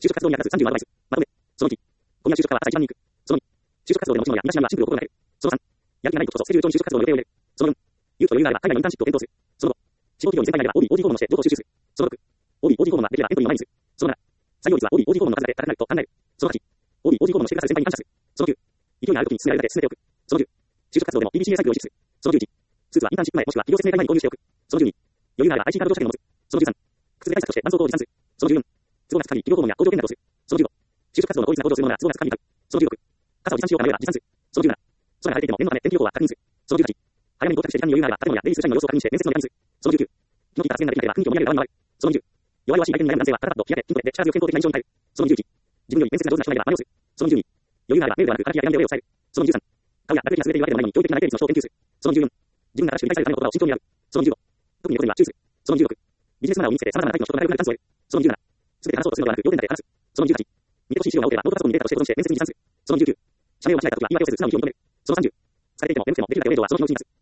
就職活動に役立つ30アドバイス。まとめ。その1。ゴミや就職かは朝一番に行く。その2。就職活動での持ち物や身だしなみはシンプルを心がける。その3。やる気がないとこそスケジュール帳に就職活動の予定を入れる。その4。勇気と余裕があれば海外のインターンシップを検討する。その5。志望企業に全体があれば OB、OG 訪問をして情報を収集する。その6。OB、OG 訪問ができればエントリーを前にする。その7。採用率は OB、OG 訪問の数だけ高くなると考える。その8。OB、OG 訪問のしてくださる先輩に感謝する。その9。勢いがある時に進められるだけ進めておく。その10。就職活動でも PDCA サイクルを実施する。その11。スーツはインターンシップ前もしくは企業説明会前に購入しておく。その12。余裕があれば IC カード乗車券を持つ。その13。靴で対策として絆創膏を持参する。その14。都合がつく限り企業訪問や工場見学をする。その15。就職活動の効率が向上するものなら都合がつく限り買う。その16。傘を持参しようか迷えば持参する。その17。空が晴れていても念のため天気予報は確認する。その18。早めに到着して時間に余裕があれば建物や出入りする社員の様子を確認して面接のネタにする。その19。気の利いた発言ができなければ雰囲気を盛り上げる側に回る。その20。弱々しい相手に悩む男性はパタパッと開け、筋トレで力強く健康的な印象に変える。その21。自分より面接が上手な人がいれば真似をする。その22。余裕があればメールではなく、書きや手紙で上を伝える。その23。顔や学歴が優れているわけでもないのに教育的な内定率の小を研究する。その24。自分が正しく理解されるための言葉を慎重に選ぶ。その25。特にことには注意する。その26。ビジネスマナーを身につけて様々なタイプの人と仲良くなるチャンスを得る。その27。すべて話そうとするのではなく、要点だけ話す。その28。見てほしい資料が多ければノートパソコンにデータとして保存して面接に持参する。その29。社名を間違えたときは言い訳をせず素直に意気を認める。その30。疲れていても眠くてもできるだけお弁当はその日のうちに出す。